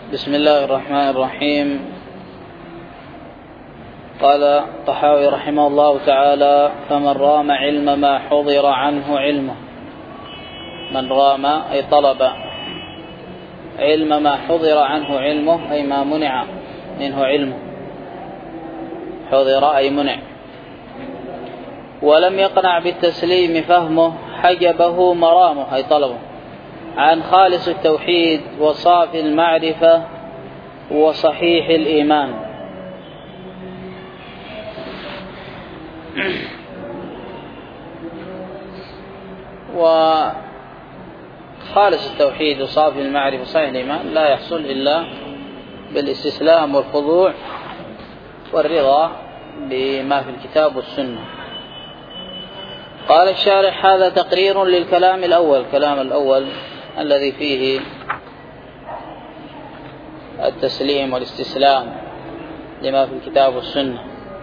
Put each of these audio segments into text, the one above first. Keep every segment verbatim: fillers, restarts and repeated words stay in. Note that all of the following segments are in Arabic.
بسم الله الرحمن الرحيم. قال الطحاوي رحمه الله تعالى: فمن رام علم ما حضر عنه علمه. من رام أي طلب علم ما حضر عنه علمه، أي ما منع منه علمه. حضر أي منع. ولم يقنع بالتسليم فهمه، حجبه مرامه أي طلبه عن خالص التوحيد وصافي المعرفة وصحيح الإيمان. وخالص التوحيد وصافي المعرفة وصحيح الإيمان لا يحصل إلا بالاستسلام والخضوع والرضا بما في الكتاب والسنة. قال الشارح: هذا تقرير للكلام الأول. الكلام الأول الذي فيه التسليم والاستسلام لما في الكتاب والسنة،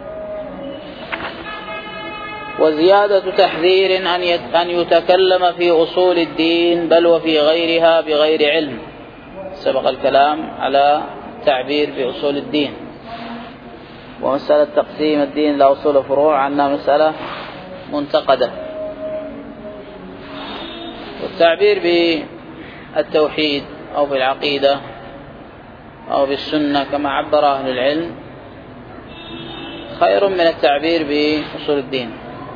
وزيادة تحذير أن يتكلم في أصول الدين بل وفي غيرها بغير علم. سبق الكلام على تعبير بأصول الدين، ومسألة تقسيم الدين لأصول وفروع عنها مسألة منتقدة. والتعبير بالتوحيد أو بالعقيدة أو بالسنة كما عبر أهل العلم خير من التعبير بأصول الدين.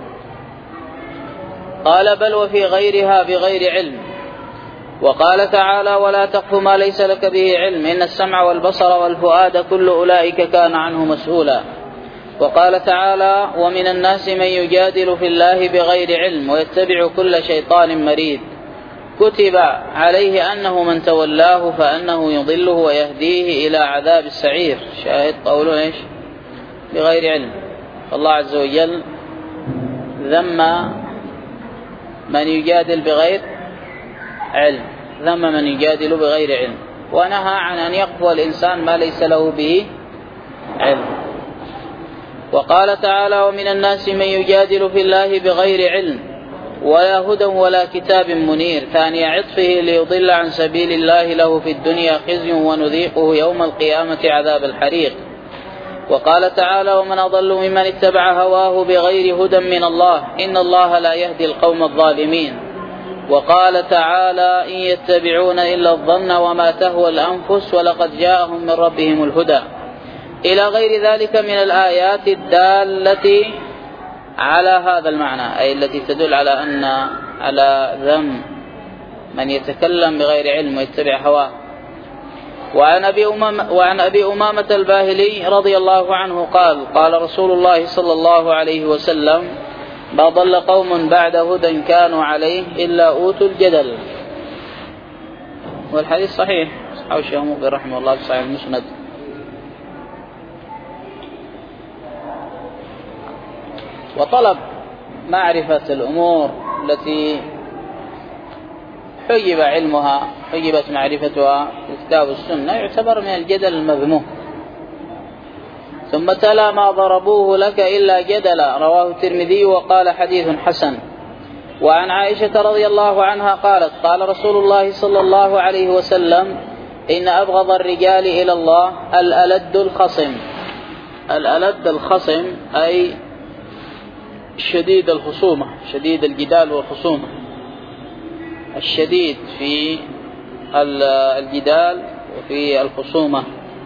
قال: بل وفي غيرها بغير علم. وقال تعالى: ولا تقف ما ليس لك به علم إن السمع والبصر والفؤاد كل أولئك كان عنه مسؤولا. وقال تعالى: ومن الناس من يجادل في الله بغير علم ويتبع كل شيطان مريد كتب عليه أنه من تولاه فأنه يضله ويهديه إلى عذاب السعير. شاهد قوله إيش؟ بغير علم. الله عز وجل ذم من يجادل بغير علم، ذم من يجادل بغير علم، ونهى عن أن يقفو الإنسان ما ليس له به علم. وقال تعالى: ومن الناس من يجادل في الله بغير علم ولا هدى ولا كتاب منير. ثاني عطفه: ليضل عن سبيل الله له في الدنيا خزي ونذيقه يوم القيامة عذاب الحريق. وقال تعالى: ومن أضل ممن اتبع هواه بغير هدى من الله إن الله لا يهدي القوم الظالمين. وقال تعالى: إن يتبعون إلا الظن وما تهوى الأنفس ولقد جاءهم من ربهم الهدى، إلى غير ذلك من الآيات الدالة على هذا المعنى، أي التي تدل على أن على ذم من يتكلم بغير علم ويتبع هواه. وعن أبي أمامة, وعن أبي أمامة الباهلي رضي الله عنه قال: قال رسول الله صلى الله عليه وسلم: ما ضل قوم بعد هدى كانوا عليه إلا أوتوا الجدل. والحديث صحيح، صحيح الشيخ مقبل رحمه الله في صحيح المسند. وطلب معرفة الأمور التي حجب علمها حجبت معرفتها في الكتاب والسنة يعتبر من الجدل المذموم. ثم تلا: ما ضربوه لك إلا جدلا. رواه الترمذي وقال حديث حسن. وعن عائشة رضي الله عنها قالت: قال رسول الله صلى الله عليه وسلم: إن أبغض الرجال إلى الله الألد الخصم. الألد الخصم أي شديد الخصومة، شديد الجدال والخصومة، الشديد في الجدال وفي الخصومة.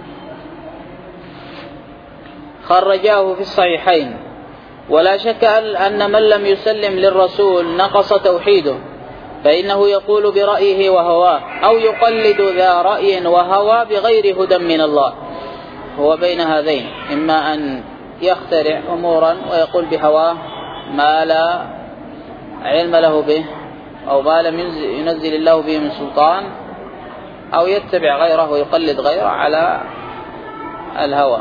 خرجاه في الصحيحين. ولا شك أن من لم يسلم للرسول نقص توحيده، فإنه يقول برأيه وهواه أو يقلد ذا رأي وهوى بغير هدى من الله. هو بين هذين، إما أن يخترع أمورا ويقول بهواه ما لا علم له به أو ما لم ينزل الله به من سلطان، أو يتبع غيره ويقلد غيره على الهوى.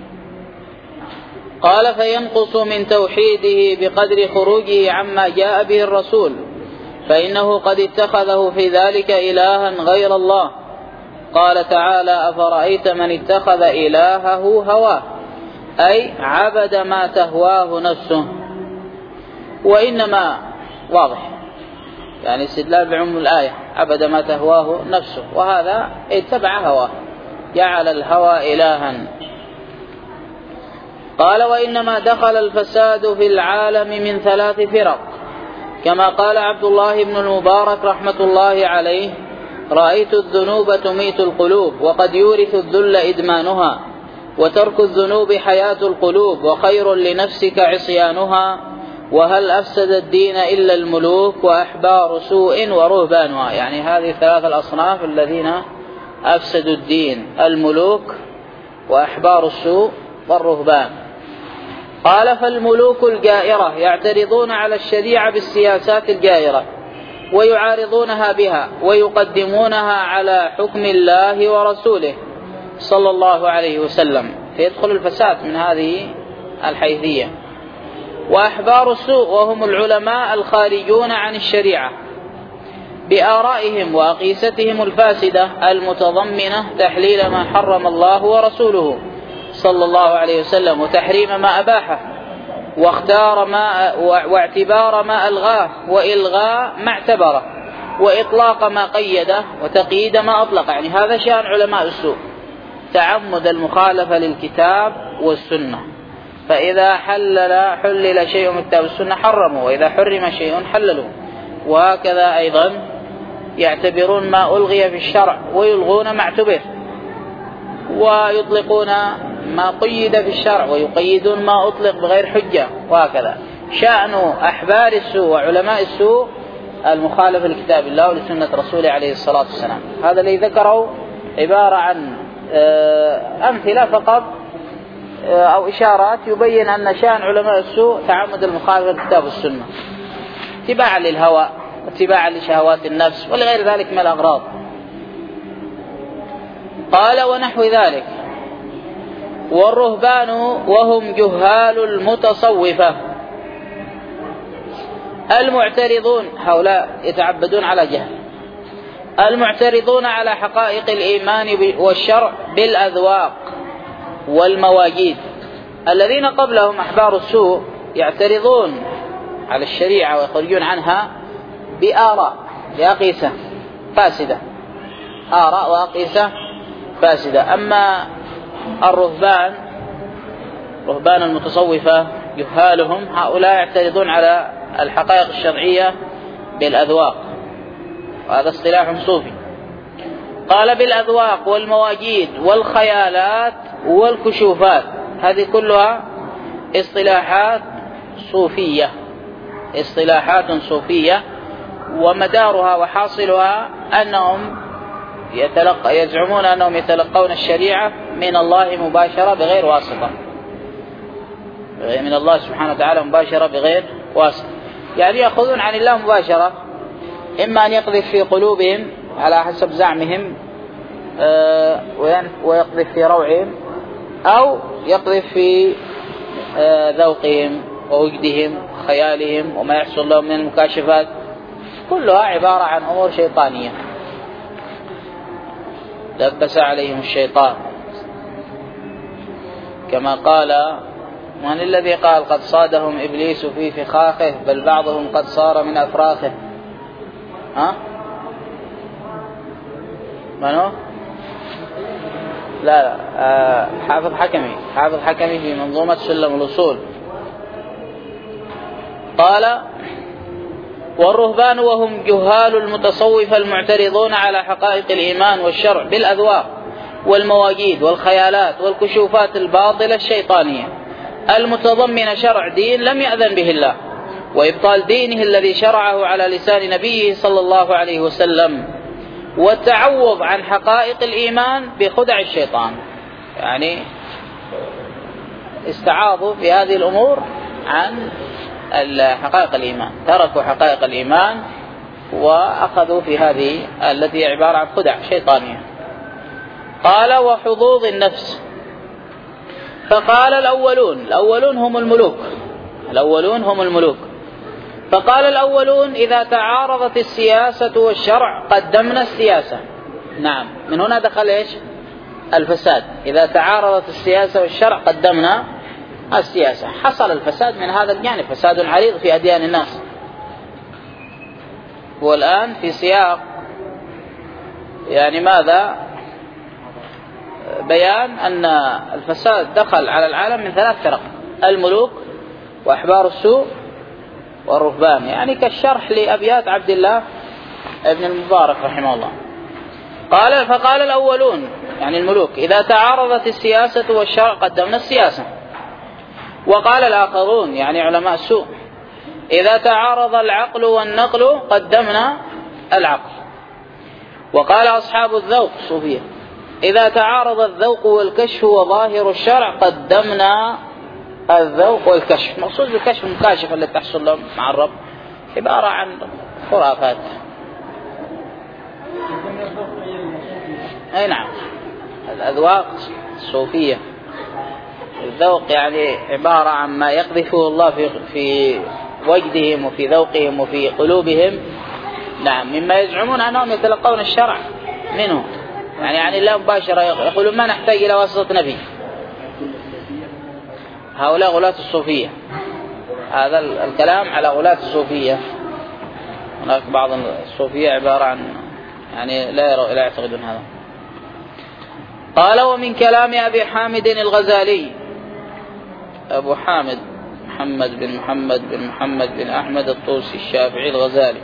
قال: فينقص من توحيده بقدر خروجه عما جاء به الرسول، فإنه قد اتخذه في ذلك إلها غير الله. قال تعالى: أفرأيت من اتخذ إلهه هواه، أي عبد ما تهواه نفسه. وإنما واضح يعني استدلال بعموم الآية، عبد ما تهواه نفسه، وهذا اتبع هواه جعل الهوى إلها. قال وإنما دخل الفساد في العالم من ثلاث فرق، كما قال عبد الله بن المبارك رحمة الله عليه: رأيت الذنوب تميت القلوب، وقد يورث الذل إدمانها، وترك الذنوب حياة القلوب، وخير لنفسك عصيانها، وهل أفسد الدين إلا الملوك وأحبار سوء ورهبانها. يعني هذه ثلاث الأصناف الذين أفسدوا الدين: الملوك وأحبار السوء والرهبان. قال فالملوك الجائرة يعترضون على الشريعة بالسياسات الجائرة ويعارضونها بها ويقدمونها على حكم الله ورسوله صلى الله عليه وسلم، فيدخل الفساد من هذه الحيثية. وأحبار السوء وهم العلماء الخارجون عن الشريعة بآرائهم وأقيستهم الفاسدة المتضمنة تحليل ما حرم الله ورسوله صلى الله عليه وسلم، وتحريم ما أباحه، واختار ما واعتبار ما ألغاه، وإلغاء ما اعتبره، وإطلاق ما قيده، وتقييد ما أطلق. يعني هذا شأن علماء السوء، تعمد المخالفة للكتاب والسنة. فإذا حلل حلل شيء من الكتاب والسنة حرموا، وإذا حرم شيء حللوا. وهكذا أيضا يعتبرون ما ألغي في الشرع ويلغون ما اعتبر، ويطلقون ما قيد في الشرع ويقيدون ما أطلق بغير حجة. وهكذا شأن أحبار السوء وعلماء السوء المخالفة لكتاب الله ولسنة رسوله عليه الصلاة والسلام. هذا الذي ذكره عبارة عن أمثلة فقط أو إشارات يبين أن شأن علماء السوء تعمد المخالفة للكتاب والسنة اتباعا للهوى واتباعا لشهوات النفس ولغير ذلك من الأغراض. قال ونحو ذلك. والرهبان وهم جهال المتصوفة المعترضون، هؤلاء يتعبدون على جهل، المعترضون على حقائق الإيمان والشرع بالأذواق والمواجيد. الذين قبلهم أحبار السوء يعترضون على الشريعة ويخرجون عنها بآراء بأقيسة فاسدة، آراء وأقيسة فاسدة. أما الرهبان رهبان المتصوفة جهالهم هؤلاء يعترضون على الحقائق الشرعية بالأذواق، وهذا اصطلاح صوفي. قال بالأذواق والمواجيد والخيالات والكشوفات، هذه كلها اصطلاحات صوفية اصطلاحات صوفية ومدارها وحاصلها أنهم يتلقى يزعمون أنهم يتلقون الشريعة من الله مباشرة بغير واسطة، من الله سبحانه وتعالى مباشرة بغير واسطة. يعني يأخذون عن الله مباشرة، إما أن يقذف في قلوبهم على حسب زعمهم ويقذف في روعهم، أو يقذف في ذوقهم ووجدهم وخيالهم وما يحصل لهم من المكاشفات، كلها عبارة عن أمور شيطانية لبس عليهم الشيطان. كما قال: من الذي قال قد صادهم إبليس في فخاخه بل بعضهم قد صار من أفراخه؟ ها؟ منو؟ لا لا آه حافظ حكمي حافظ حكمي في منظومة سلم الأصول. قال: والرهبان وهم جهال المتصوفة المعترضون على حقائق الإيمان والشرع بالأذواق والمواجيد والخيالات والكشوفات الباطلة الشيطانية المتضمنة شرع دين لم يأذن به الله، وإبطال دينه الذي شرعه على لسان نبيه صلى الله عليه وسلم، والتعوض عن حقائق الإيمان بخدع الشيطان. يعني استعاضوا في هذه الأمور عن حقائق الإيمان، تركوا حقائق الإيمان وأخذوا في هذه التي عبارة عن خدع شيطانية. قال: وحظوظ النفس. فقال الأولون الأولون هم الملوك الأولون هم الملوك فقال الأولون: إذا تعارضت السياسة والشرع قدمنا السياسة. نعم، من هنا دخل إيش؟ الفساد. إذا تعارضت السياسة والشرع قدمنا السياسة. حصل الفساد من هذا الجانب، فساد عريض في أديان الناس. والآن في سياق يعني ماذا؟ بيان أن الفساد دخل على العالم من ثلاث فرق: الملوك وأحبار السوء والرهبان، يعني كالشرح لأبيات عبد الله ابن المبارك رحمه الله. قال فقال الأولون يعني الملوك: إذا تعارضت السياسة والشرع قدمنا السياسة. وقال الآخرون يعني علماء السوء: إذا تعارض العقل والنقل قدمنا العقل. وقال أصحاب الذوق الصوفية: إذا تعارض الذوق والكشف وظاهر الشرع قدمنا الذوق والكشف. مقصود بالكشف المكاشفة التي تحصل لهم مع الرب، عبارة عن خرافات. أي نعم، الأذواق الصوفية. الذوق يعني عبارة عن ما يقذفه الله في في وجدهم وفي ذوقهم وفي قلوبهم، نعم، مما يزعمون أنهم يتلقون الشرع منه، يعني يعني لا مباشرة، يقولون ما نحتاج إلى واسطة نبي. هؤلاء غلاة الصوفية. هذا الكلام على غلاة الصوفية. هناك بعض الصوفية عبارة عن يعني لا لا يعتقدون هذا. قال: ومن كلام أبي حامد الغزالي. أبو حامد محمد بن محمد بن محمد بن أحمد الطوسي الشافعي الغزالي،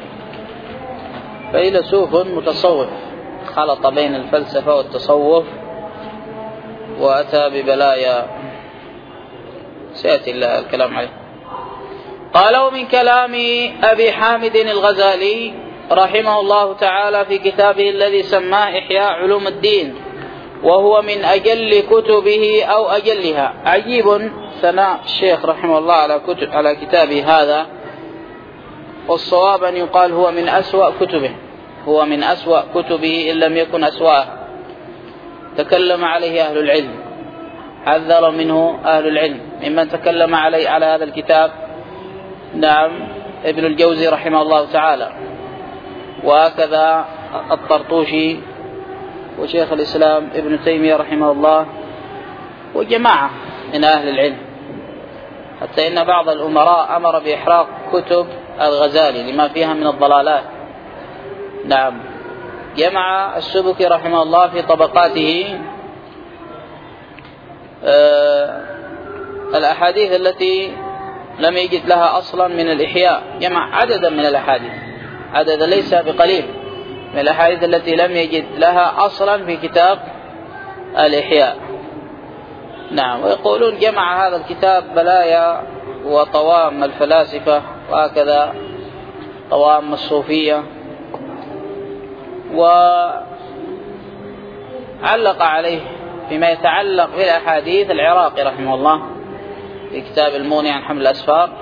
فيلسوف متصوف، خلط بين الفلسفة والتصوف وأتى ببلايا سيأتي الكلام عليه. قال: ومن كلام أبي حامد الغزالي رحمه الله تعالى في كتابه الذي سماه إحياء علوم الدين، وهو من أجل كتبه أو أجلها. عجيب ثناء الشيخ رحمه الله على كتب على كتابه هذا، والصواب أن يقال هو من أسوأ كتبه، هو من أسوأ كتبه إن لم يكن أسوأه. تكلم عليه أهل العلم، حذر منه أهل العلم. ممن تكلم عليه على هذا الكتاب نعم ابن الجوزي رحمه الله تعالى، وهكذا الطرطوشي وشيخ الإسلام ابن تيمية رحمه الله وجماعة من أهل العلم، حتى إن بعض الأمراء أمر بإحراق كتب الغزالي لما فيها من الضلالات. نعم، جمع السبكي رحمه الله في طبقاته آه الأحاديث التي لم يجد لها أصلا من الإحياء، جمع عددا من الأحاديث، عددا ليس بقليل من الأحاديث التي لم يجد لها أصلا في كتاب الإحياء. نعم، ويقولون جمع هذا الكتاب بلايا وطوام الفلاسفة وهكذا طوام الصوفية، وعلق عليه فيما يتعلق بالأحاديث العراقي رحمه الله في كتاب المغني عن حمل الأسفار.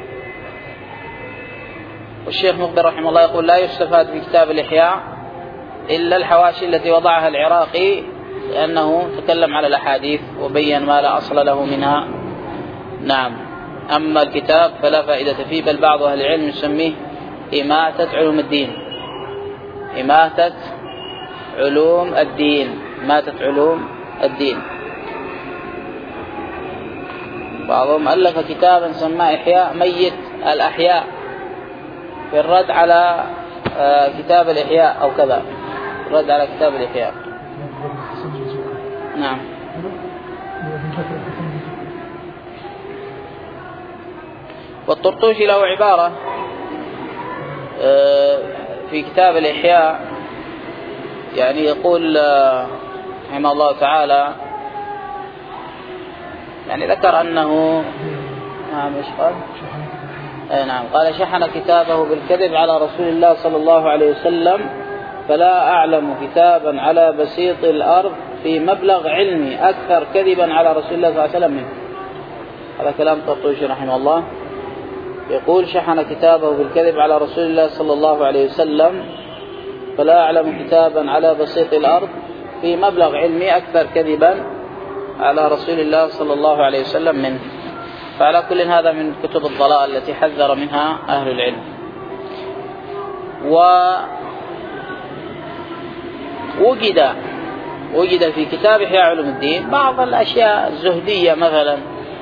والشيخ مقبل رحمه الله يقول: لا يستفاد في كتاب الإحياء إلا الحواشي التي وضعها العراقي، لأنه تكلم على الأحاديث وبين ما لا أصل له منها. نعم، أما الكتاب فلا فائدة فيه، بل بعض أهل العلم يسميه إماتة علوم الدين، إماتة علوم الدين، إماتة علوم الدين. بعضهم ألف كتابا سماه إحياء ميت الأحياء، في الرد على كتاب الإحياء أو كذا، الرد على كتاب الإحياء. نعم. والطرطوشي له عبارة في كتاب الإحياء، يعني يقول رحمه الله تعالى، يعني ذكر أنه نعم إيش قال؟ أي نعم، قال: شحن كتابه بالكذب على رسول الله صلى الله عليه وسلم، فلا أعلم كتابا على بسيط الأرض في مبلغ علمي أكثر كذبا على رسول الله صلى الله عليه وسلم منه. هذا كلام طرطوشي رحمه الله، يقول: شحن كتابه بالكذب على رسول الله صلى الله عليه وسلم، فلا أعلم كتابا على بسيط الأرض في مبلغ علمي أكثر كذبا على رسول الله صلى الله عليه وسلم منه. فعلى كل هذا من كتب الضلال التي حذر منها أهل العلم. ووجد وجد في كتاب إحياء علوم الدين بعض الأشياء الزهدية مثلا،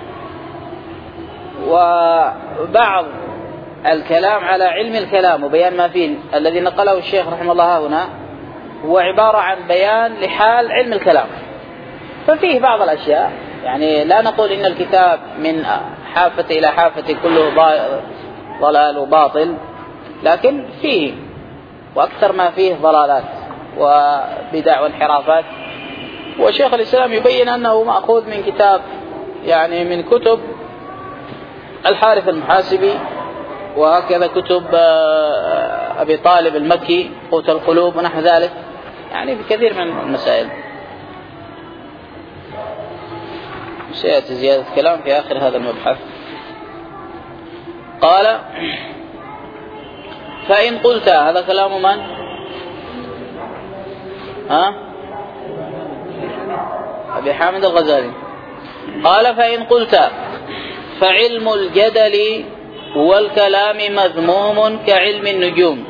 وبعض الكلام على علم الكلام وبيان ما فيه. الذي نقله الشيخ رحمه الله هنا هو عبارة عن بيان لحال علم الكلام، ففيه بعض الأشياء، يعني لا نقول إن الكتاب من حافة إلى حافة كله ضلال وباطل، لكن فيه وأكثر ما فيه ضلالات وبدع وانحرافات. وشيخ الإسلام يبين أنه مأخوذ من كتاب، يعني من كتب الحارث المحاسبي، وهكذا كتب أبي طالب المكي قوت القلوب ونحو ذلك، يعني بكثير من المسائل. سيأتي زيادة كلام في آخر هذا المبحث. قال: فإن قلت، هذا كلام من؟ ها؟ أبي حامد الغزالي. قال: فإن قلت فعلم الجدل والكلام مذموم كعلم النجوم.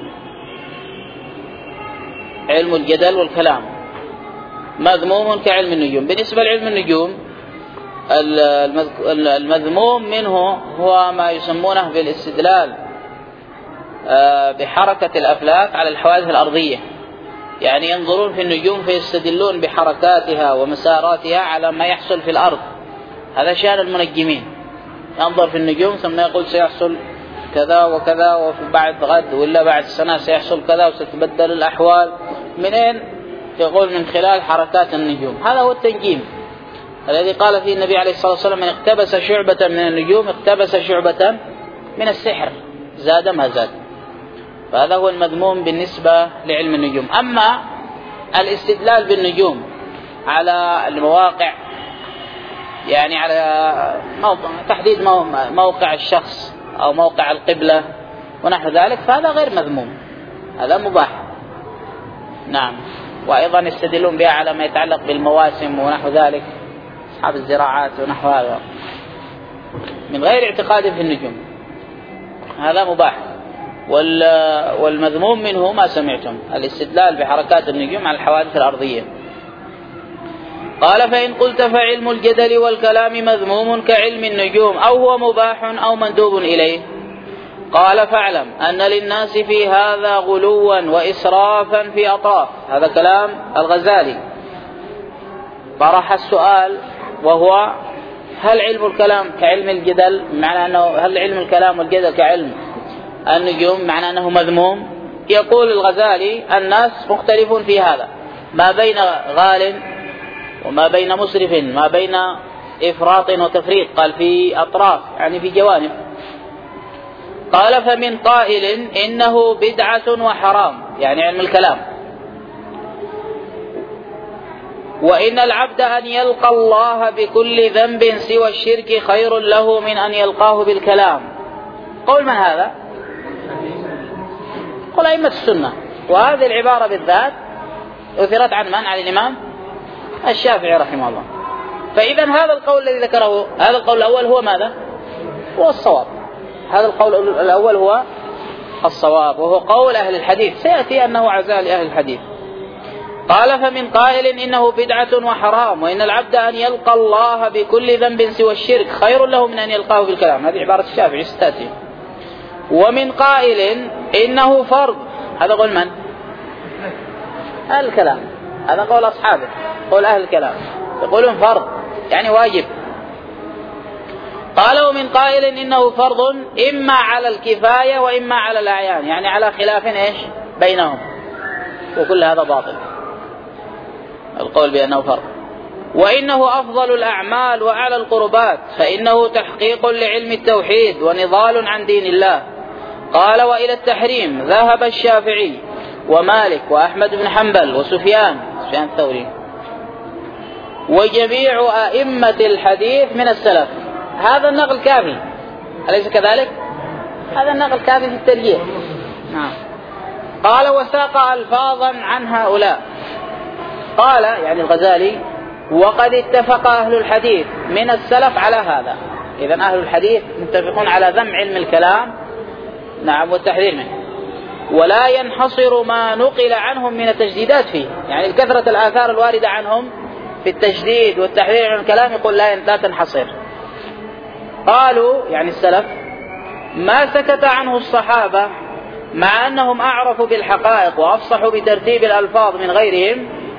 علم الجدل والكلام مذموم كعلم النجوم. بالنسبة لعلم النجوم، المذموم منه هو ما يسمونه بالاستدلال بحركة الأفلاك على الحوادث الأرضية، يعني ينظرون في النجوم فيستدلون بحركاتها ومساراتها على ما يحصل في الأرض. هذا شأن المنجمين، ينظر في النجوم ثم يقول سيحصل كذا وكذا، وفي بعد غد ولا بعد سنة سيحصل كذا وستتبدل الأحوال. منين؟ يقول من خلال حركات النجوم. هذا هو التنجيم الذي قال فيه النبي عليه الصلاة والسلام: من اقتبس شعبة من النجوم اقتبس شعبة من السحر، زاد ما زاد. فهذا هو المذموم بالنسبة لعلم النجوم. أما الاستدلال بالنجوم على المواقع، يعني على موقع تحديد موقع الشخص أو موقع القبلة ونحو ذلك، فهذا غير مذموم، هذا مباح. نعم. وأيضا يستدلون بها على ما يتعلق بالمواسم ونحو ذلك، أصحاب الزراعات ونحو هذا، من غير اعتقاد في النجوم، هذا مباح. والمذموم منه ما سمعتم، الاستدلال بحركات النجوم على الحوادث الأرضية. قال: فإن قلت فعلم الجدل والكلام مذموم كعلم النجوم، أو هو مباح أو مندوب إليه. قال: فاعلم أن للناس في هذا غلوا وإسرافا في أطراف. هذا كلام الغزالي. طرح السؤال، وهو: هل علم الكلام كعلم الجدل؟ معنى أنه هل علم الكلام والجدل كعلم النجوم معنى أنه مذموم؟ يقول الغزالي: الناس مختلفون في هذا، ما بين غال وما بين مسرف، ما بين إفراط وتفريط. قال في أطراف، يعني في جوانب. قال: فمن قائل إنه بدعة وحرام، يعني علم الكلام، وإن العبد أن يلقى الله بكل ذنب سوى الشرك خير له من أن يلقاه بالكلام. قول من هذا؟ قل أئمة السنة. وهذه العبارة بالذات أثرت عن من؟ عن الإمام الشافعي رحمه الله. فإذا هذا القول الذي ذكره، هذا القول الأول هو ماذا؟ هو الصواب. هذا القول الأول هو الصواب، وهو قول أهل الحديث، سيأتي أنه عزاء لأهل الحديث. قال: فمن قائل إنه بدعة وحرام، وإن العبد أن يلقى الله بكل ذنب سوى الشرك خير له من أن يلقاه بالكلام. هذه عبارة الشافعي ستأتي. ومن قائل إنه فرض، هذا قول من؟ أهل الكلام، هذا قول أصحابه، قول أهل الكلام، يقولون فرض يعني واجب. قال: ومن قائل إنه فرض إما على الكفاية وإما على الأعيان، يعني على خلاف إيش بينهم، وكل هذا باطل القول بأنه فرض. وإنه أفضل الأعمال وأعلى القربات، فإنه تحقيق لعلم التوحيد ونضال عن دين الله. قال: وإلى التحريم ذهب الشافعي ومالك وأحمد بن حنبل وسفيان سفيان الثوري وجميع أئمة الحديث من السلف. هذا النقل كافي، أليس كذلك؟ هذا النقل كافي في الترجيح. نعم. قال: وساق ألفاظا عن هؤلاء. قال يعني الغزالي: وقد اتفق أهل الحديث من السلف على هذا. إذن أهل الحديث متفقون على ذم علم الكلام، نعم، والتحذير منه، ولا ينحصر ما نقل عنهم من التجديدات فيه، يعني كثرة الآثار الواردة عنهم في التجديد والتحذير من الكلام يقول لا لا تنحصر. قالوا يعني السلف: ما سكت عنه الصحابة مع أنهم أعرفوا بالحقائق وأفصحوا بترتيب الألفاظ من غيرهم،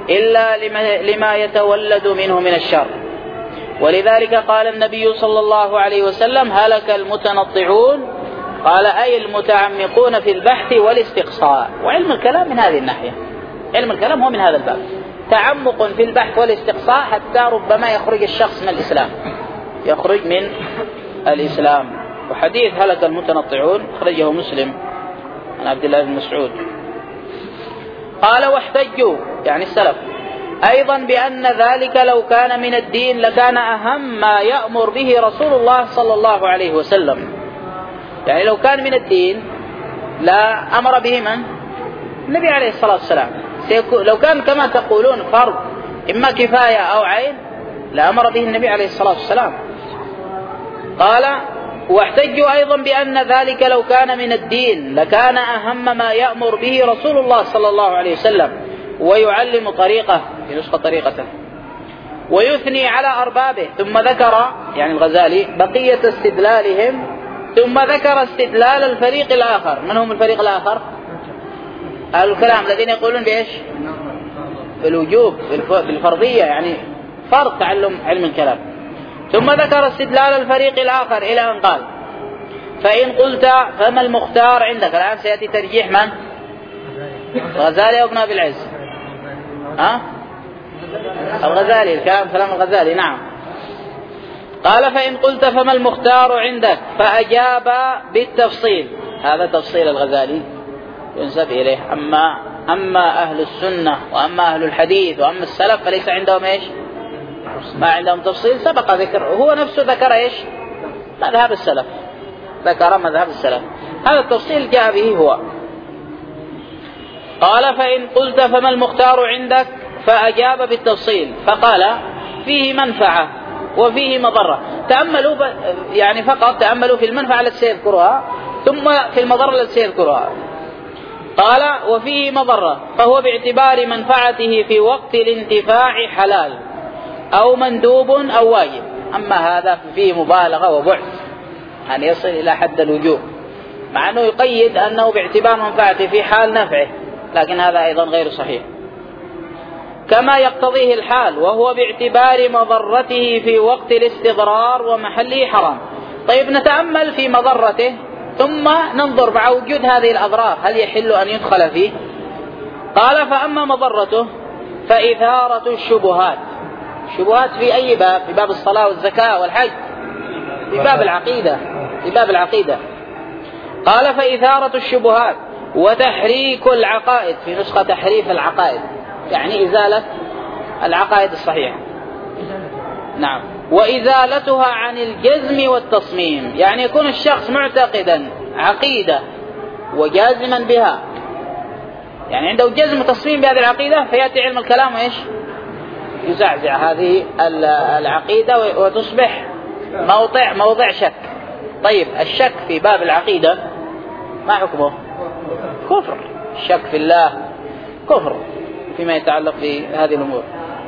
إلا لما يتولد منه من الشر. ولذلك قال النبي صلى الله عليه وسلم: هلك المتنطعون، قال أي المتعمقون في البحث والاستقصاء. وعلم الكلام من هذه الناحية، علم الكلام هو من هذا الباب، تعمق في البحث والاستقصاء حتى ربما يخرج الشخص من الإسلام، يخرج من الإسلام. وحديث هلك المتنطعون أخرجه مسلم عن عبد الله بن مسعود. قال: واحتجوا يعني السلف أيضا بأن ذلك لو كان من الدين لكان أهم ما يأمر به رسول الله صلى الله عليه وسلم. يعني لو كان من الدين لا أمر به من؟ النبي عليه الصلاة والسلام. لو كان كما تقولون فرض إما كفاية أو عين لأمر به النبي عليه الصلاة والسلام. قال: واحتجوا أيضا بأن ذلك لو كان من الدين لكان أهم ما يأمر به رسول الله صلى الله عليه وسلم ويعلم طريقه، في نسخة طريقته، ويثني على أربابه. ثم ذكر يعني الغزالي بقية استدلالهم، ثم ذكر استدلال الفريق الآخر. من هم الفريق الآخر؟ أهل الكلام الذين يقولون بإيش؟ بالوجوب، بالفرضية، يعني فرض تعلم علم الكلام. ثم ذكر استدلال الفريق الآخر إلى أن قال: فإن قلت فما المختار عندك؟ الآن سيأتي ترجيح من؟ الغزالي وابن أبي العز. ها؟ الغزالي، الكلام كلام الغزالي. نعم. قال: فإن قلت فما المختار عندك؟ فأجاب بالتفصيل. هذا تفصيل الغزالي ينسب إليه. أما أما أهل السنة وأما أهل الحديث وأما السلف فليس عندهم إيش؟ ما عندهم تفصيل. سبق ذكر، هو نفسه ذكر إيش؟ مذهب السلف، ذكر مذهب السلف. هذا التفصيل جاء به هو. قال: فإن قلت فما المختار عندك؟ فأجاب بالتفصيل فقال: فيه منفعة وفيه مضرة. تأملوا يعني فقط تأملوا في المنفعة التي سيذكرها ثم في المضرة التي سيذكرها. قال: وفيه مضرة، فهو باعتبار منفعته في وقت الانتفاع حلال أو مندوب أو واجب. أما هذا فيه مبالغة وبعد أن يصل إلى حد الوجوب، مع أنه يقيد أنه باعتبار منفعته في حال نفعه، لكن هذا أيضا غير صحيح. كما يقتضيه الحال، وهو باعتبار مضرته في وقت الاستضرار ومحله حرام. طيب نتأمل في مضرته ثم ننظر مع وجود هذه الأضرار هل يحل أن يدخل فيه. قال: فأما مضرته فإثارة الشبهات. الشبهات في أي باب؟ في باب الصلاة والزكاة والحج، في باب العقيدة، في باب العقيدة. قال: فإثارة الشبهات وتحريك العقائد، في نسخة تحريف العقائد، يعني إزالة العقائد الصحيحة. نعم. وإزالتها عن الجزم والتصميم، يعني يكون الشخص معتقدا عقيدة وجازما بها، يعني عنده جزم وتصميم بهذه العقيدة، فيأتي علم الكلام وإيش؟ يزعزع هذه العقيدة وتصبح موضع موضع شك. طيب الشك في باب العقيدة ما حكمه؟ كفر. الشك في الله كفر فيما يتعلق بهذه الأمور.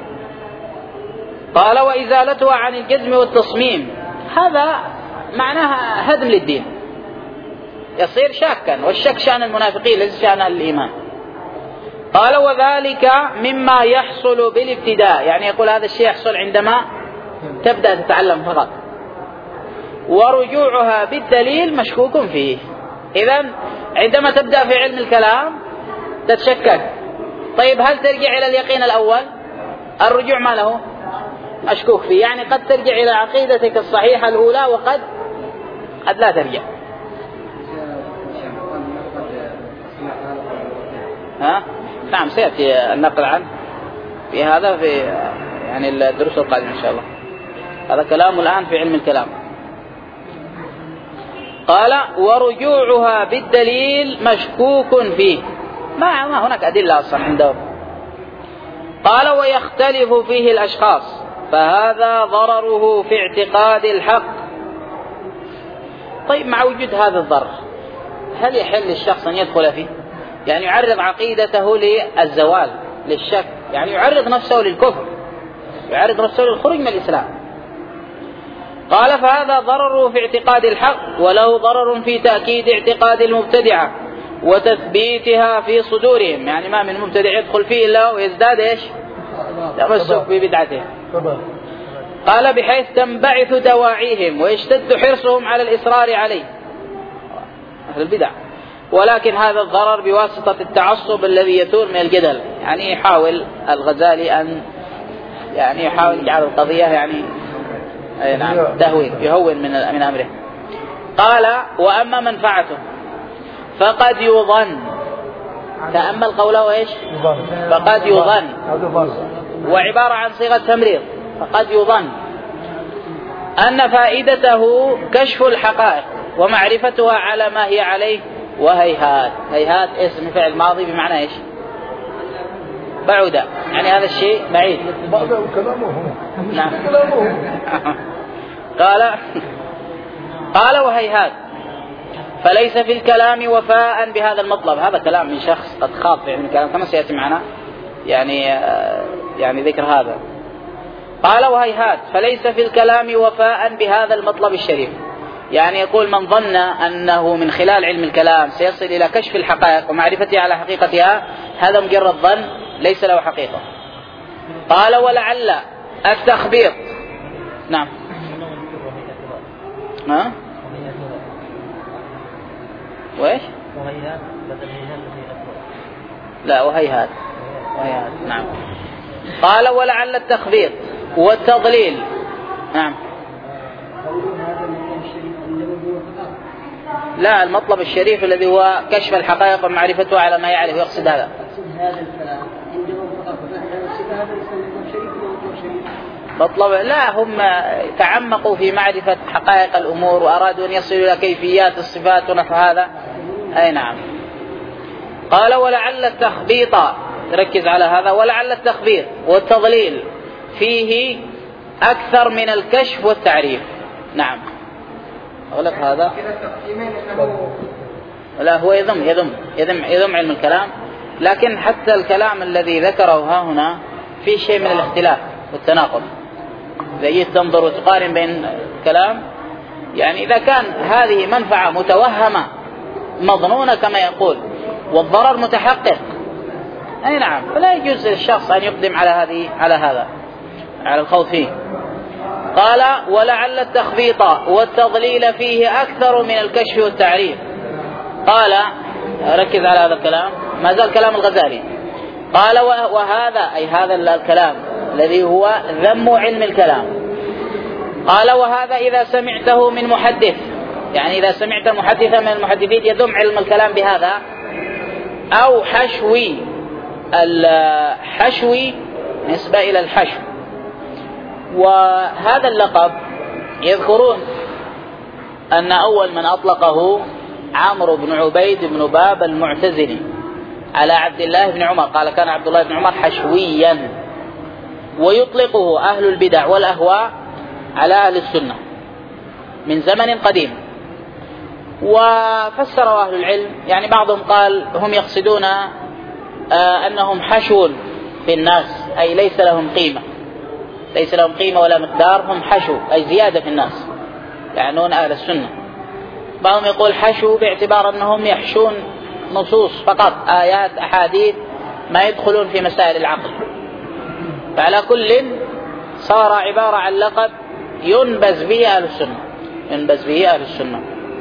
قال: وإزالتها عن الجزم والتصميم، هذا معناها هدم للدين، يصير شاكا، والشك شأن المنافقين ليس شأن الإيمان. قال: وذلك مما يحصل بالابتداء، يعني يقول هذا الشيء يحصل عندما تبدأ تتعلم فقط، ورجوعها بالدليل مشكوك فيه. إذن عندما تبدأ في علم الكلام تتشكك، طيب هل ترجع إلى اليقين الأول؟ الرجوع ما له مشكوك فيه، يعني قد ترجع إلى عقيدتك الصحيحة الأولى وقد قد لا ترجع. ها؟ نعم سيأتي النقل عنه في هذا في يعني الدروس القادمة إن شاء الله. هذا كلام الآن في علم الكلام. قال: ورجوعها بالدليل مشكوك فيه، ما ما هناك أدلة أصلا عندهم. قال: ويختلف فيه الأشخاص، فهذا ضرره في اعتقاد الحق. طيب مع وجود هذا الضرر هل يحل الشخص أن يدخل فيه؟ يعني يعرض عقيدته للزوال، للشك، يعني يعرض نفسه للكفر، يعرض نفسه للخروج من الإسلام. قال: فهذا ضرره في اعتقاد الحق، وله ضرر في تأكيد اعتقاد المبتدعة وتثبيتها في صدورهم، يعني ما من مبتدع يدخل فيه إلا ويزداد إيش؟ تمسك ببدعته. قال بحيث تنبعث دواعيهم ويشتد حرصهم على الإصرار عليه، أهل البدع، ولكن هذا الضرر بواسطة التعصب الذي يثور من الجدل. يعني يحاول الغزالي أن يعني يحاول يجعل القضية يعني أي نعم تهوين، يهون من من أمره. قال وأما منفعته فقد يظن، تأمل قوله إيش؟ فقد يظن، وعبارة عن صيغة تمريض، فقد يظن أن فائدته كشف الحقائق ومعرفتها على ما هي عليه، وهيهات. هيهات اسم فعل ماضي بمعنى إيش؟ بعد، يعني هذا الشيء بعيد. نعم. قال قال وهيهات فليس في الكلام وفاء بهذا المطلب. هذا كلام من شخص قد خاض في علم الكلام كما سيأتي معنا يعني يعني ذكر هذا. قال وهيهات فليس في الكلام وفاء بهذا المطلب الشريف، يعني يقول من ظن أنه من خلال علم الكلام سيصل إلى كشف الحقائق ومعرفتها على حقيقتها، هذا مجرد ظن ليس له حقيقة. قال ولعل التخبيط. نعم. ها؟ وإيش؟ لا وهيهات. وهيهات نعم. قال ولعل التخبيط والتضليل. نعم. لا المطلب الشريف الذي هو كشف الحقائق ومعرفته على ما يعرف، يقصد هذا. مطلب لا، هم تعمقوا في معرفة حقائق الأمور وأرادوا أن يصلوا إلى كيفيات الصفات ونحو هذا. أي نعم. قال ولعل التخبيط، ركز على هذا، ولعل التخبيط والتضليل فيه أكثر من الكشف والتعريف. نعم. أغلق هذا. لا هو يذم يذم يذم يذم علم الكلام، لكن حتى الكلام الذي ذكره ها هنا في شيء من الاختلاف والتناقض. إذا جيت تنظر وتقارن بين الكلام، يعني إذا كان هذه منفعة متوهمة مظنونة كما يقول والضرر متحقق، أي نعم، فلا يجوز للشخص أن يقدم على هذه على هذا على الخوض فيه. قال ولعل التخبيط والتضليل فيه أكثر من الكشف والتعريف. قال ركز على هذا الكلام، ما زال كلام الغزالي. قال وهذا أي هذا الكلام الذي هو ذم علم الكلام. قال وهذا إذا سمعته من محدث، يعني إذا سمعت محدثا من المحدثين يذم علم الكلام بهذا، أو حشوي، الحشوي نسبة إلى الحشو. وهذا اللقب يذكرون أن أول من أطلقه عمرو بن عبيد بن باب المعتزلي على عبد الله بن عمر، قال كان عبد الله بن عمر حشويا. ويطلقه أهل البدع والأهواء على أهل السنة من زمن قديم. وفسروا أهل العلم، يعني بعضهم قال هم يقصدون آه أنهم حشو في الناس، أي ليس لهم قيمة، ليس لهم قيمة ولا مقدار، هم حشو أي زيادة في الناس، يعنون أهل السنة. بعضهم يقول حشو باعتبار أنهم يحشون نصوص فقط، آيات أحاديث، ما يدخلون في مسائل العقل. فعلى كل صار عبارة عن لقب ينبذ به أهل السنة، ينبذ به أهل السنة.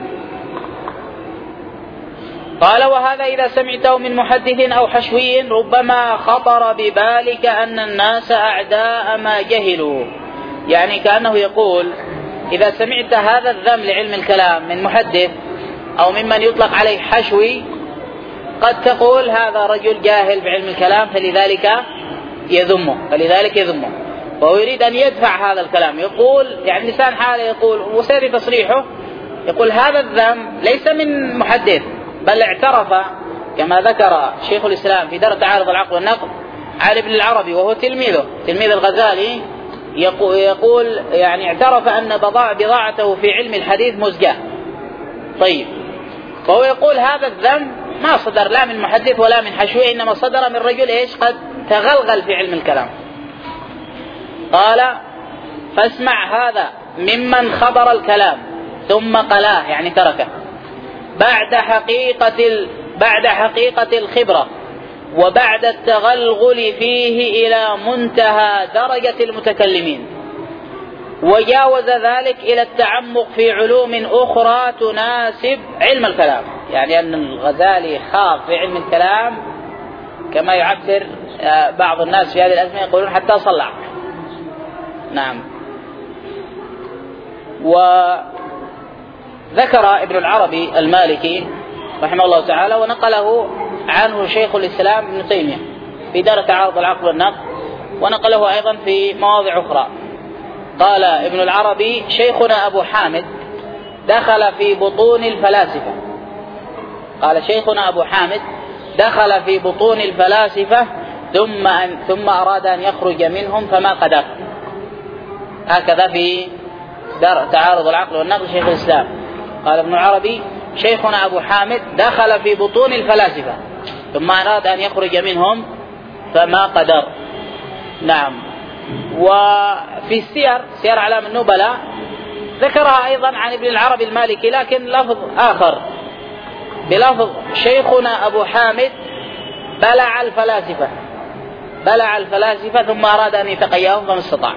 قال وهذا إذا سمعته من محدث أو حشوي ربما خطر ببالك أن الناس أعداء ما جهلوا، يعني كأنه يقول إذا سمعت هذا الذم لعلم الكلام من محدث أو ممن يطلق عليه حشوي، قد تقول هذا رجل جاهل بعلم الكلام فلذلك يذمه فلذلك يذمه وهو يريد أن يدفع هذا الكلام. يقول يعني لسان حاله يقول، وسيري تصريحه، يقول هذا الذم ليس من محدث، بل اعترف كما ذكر شيخ الإسلام في درء تعارض العقل والنقل علي بن العربي وهو تلميذه تلميذ الغزالي، يقول يعني اعترف أن بضاعته في علم الحديث مزجاة. طيب، فهو يقول هذا الذم ما صدر لا من محدث ولا من حشوي، إنما صدر من رجل إيش قد تغلغل في علم الكلام. قال فاسمع هذا ممن خبر الكلام ثم قلاه، يعني تركه بعد حقيقة ال... بعد حقيقة الخبرة وبعد التغلغل فيه إلى منتهى درجة المتكلمين، وجاوز ذلك إلى التعمق في علوم أخرى تناسب علم الكلام. يعني أن الغزالي خاض في علم الكلام كما يعبر بعض الناس في هذه الأزمنة يقولون حتى صلع. نعم. وذكر ابن العربي المالكي رحمه الله تعالى ونقله عنه شيخ الإسلام ابن تيمية في دار تعارض العقل والنقل، ونقله أيضا في مواضع أخرى. قال ابن العربي: شيخنا أبو حامد دخل في بطون الفلاسفة. قال شيخنا أبو حامد دخل في بطون الفلاسفة ثم أن ثم أراد أن يخرج منهم فما قدر. هكذا في دار تعارض العقل والنقل شيخ الإسلام. قال ابن العربي: شيخنا أبو حامد دخل في بطون الفلاسفة ثم أراد أن يخرج منهم فما قدر. نعم. وفي السير سير أعلام النبلاء ذكرها أيضا عن ابن العربي المالكي لكن لفظ آخر بلفظ: شيخنا أبو حامد بلع الفلاسفة بلع الفلاسفة ثم أراد أن يتقياهم فما استطاع.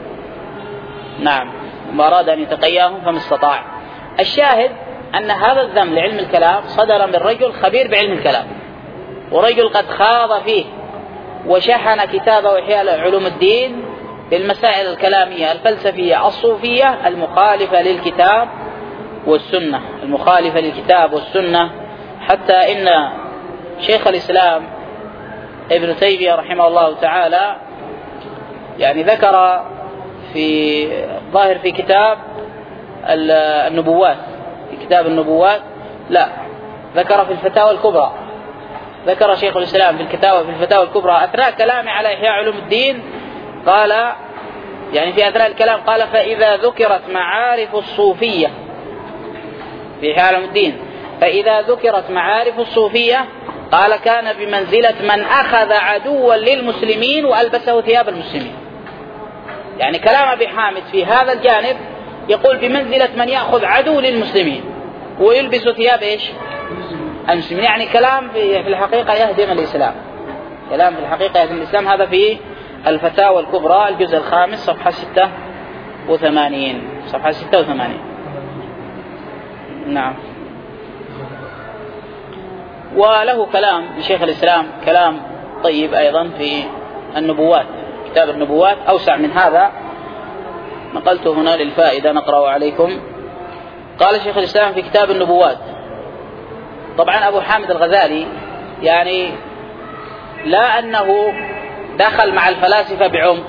نعم. ثم أراد أن يتقياهم فما استطاع. الشاهد أن هذا الذم لعلم الكلام صدر من رجل خبير بعلم الكلام، ورجل قد خاض فيه وشحن كتابه إحياء علوم الدين بالمسائل الكلامية الفلسفية الصوفية المخالفة للكتاب والسنة المخالفة للكتاب والسنة حتى إن شيخ الإسلام ابن تيمية رحمه الله تعالى يعني ذكر في ظاهر في كتاب النبوات في كتاب النبوات لا ذكر في الفتاوى الكبرى ذكر شيخ الإسلام في الكتاب في الفتاوى الكبرى أثناء كلامه على إحياء علوم الدين قال يعني في أثناء الكلام قال: فإذا ذكرت معارف الصوفية في إحياء علوم الدين فإذا ذكرت معارف الصوفية قال كان بمنزلة من أخذ عدوا للمسلمين وألبسه ثياب المسلمين. يعني كلام أبي حامد في هذا الجانب يقول بمنزلة من يأخذ عدو للمسلمين ويلبس ثياب إيش؟ المسلمين. يعني كلام في الحقيقة يهدم الإسلام كلام في الحقيقة يهدم الإسلام. هذا في الفتاوى الكبرى الجزء الخامس صفحة ستة وثمانين صفحة ستة وثمانين. نعم. وله كلام لشيخ الإسلام كلام طيب أيضا في النبوات كتاب النبوات أوسع من هذا نقلته هنا للفائدة نقرأه عليكم. قال شيخ الإسلام في كتاب النبوات: طبعا أبو حامد الغزالي يعني لا أنه دخل مع الفلاسفة بعمق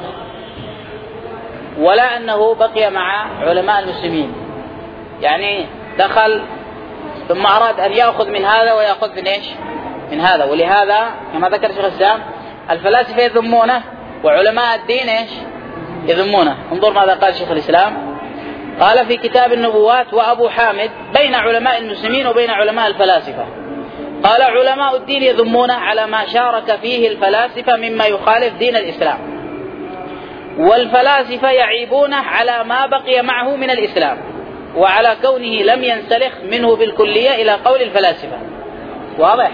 ولا أنه بقي مع علماء المسلمين، يعني دخل ثم أراد أن يأخذ من هذا ويأخذ من إيش؟ من هذا. ولهذا كما ذكر شيخ الإسلام الفلاسفة يذمونه وعلماء الدين إيش؟ يذمونه. انظر ماذا قال شيخ الإسلام. قال في كتاب النبوات: وأبو حامد بين علماء المسلمين وبين علماء الفلاسفة. قال: علماء الدين يذمونه على ما شارك فيه الفلاسفة مما يخالف دين الإسلام، والفلاسفة يعيبونه على ما بقي معه من الإسلام وعلى كونه لم ينسلخ منه بالكلية إلى قول الفلاسفة. واضح؟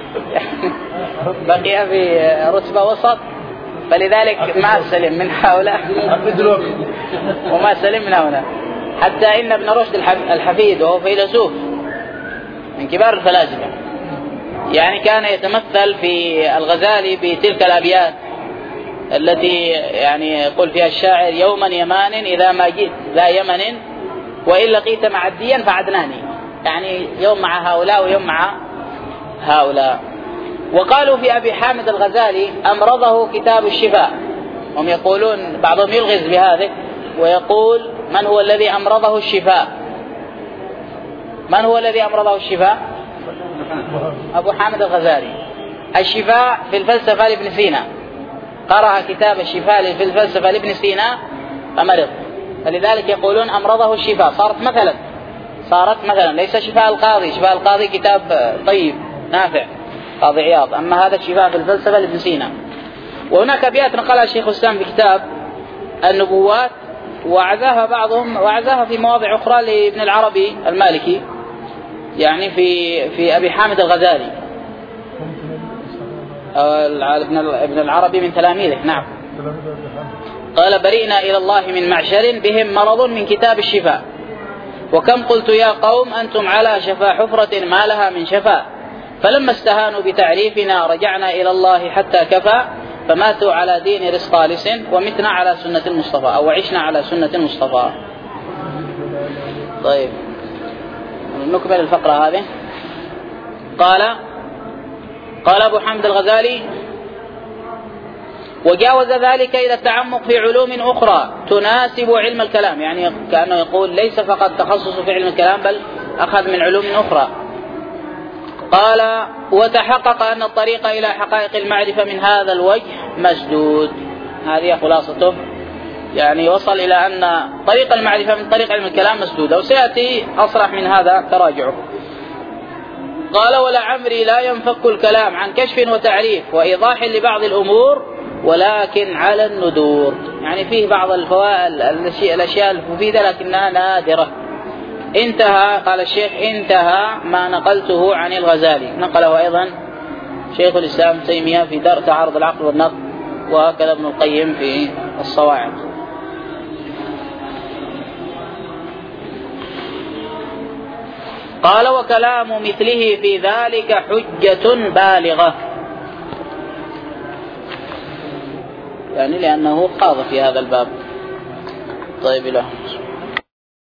بقي في رتبة وسط، فلذلك ما سلم من هؤلاء وما سلم من هؤلاء. حتى إن ابن رشد الحفيد وهو فيلسوف من كبار الفلاسفة يعني كان يتمثل في الغزالي بتلك الأبيات التي يعني يقول فيها الشاعر: يوما يمان إذا ما جئت ذا يمن وإن لقيت معديا فعدناني. يعني يوم مع هؤلاء ويوم مع هؤلاء. وقالوا في أبي حامد الغزالي: أمرضه كتاب الشفاء. هم يقولون بعضهم يلغز بهذا ويقول: من هو الذي أمرضه الشفاء؟ من هو الذي أمرضه الشفاء؟ أبو حامد الغزالي. الشفاء في الفلسفة لابن سينا، قرأ كتاب الشفاء في الفلسفة لابن سينا فمرض، فلذلك يقولون أمرضه الشفاء. صارت مثلا صارت مثلا ليس شفاء القاضي، شفاء القاضي كتاب طيب نافع قاضي عياض، أما هذا الشفاء في الفلسفة لابن سينا. وهناك أبيات نقلها الشيخ الإسلام في كتاب النبوات وعزاها بعضهم وعزاها في مواضع أخرى لابن العربي المالكي يعني في في أبي حامد الغزالي. ابن العربي من تلاميذه. نعم. قال برئنا إلى الله من معشر بهم مرض من كتاب الشفاء، وكم قلت يا قوم أنتم على شفا حفرة ما لها من شفاء، فلما استهانوا بتعريفنا رجعنا إلى الله حتى كفى، فماتوا على دين رسطالس ومتنا على سنة المصطفى، أو وعشنا على سنة المصطفى. طيب نكمل الفقرة هذه. قال قال أبو حمد الغزالي وجاوز ذلك إلى التعمق في علوم أخرى تناسب علم الكلام، يعني كأنه يقول ليس فقط تخصص في علم الكلام بل أخذ من علوم أخرى. قال وتحقق أن الطريق إلى حقائق المعرفة من هذا الوجه مسدود. هذه خلاصته، يعني وصل إلى أن طريق المعرفة من طريق علم الكلام مسدود، وسيأتي أصرح من هذا تراجعه. قال ولعمري لا ينفك الكلام عن كشف وتعريف وإيضاح لبعض الأمور، ولكن على الندور، يعني فيه بعض الفوائد الأشياء المفيدة لكنها نادرة. انتهى. قال الشيخ انتهى ما نقلته عن الغزالي، نقله أيضا شيخ الإسلام تيمية في درء تعارض العقل والنقل، وهكذا ابن القيم في الصواعق. قال وكلام مثله في ذلك حجة بالغة، يعني لأنه خاض في هذا الباب. طيب له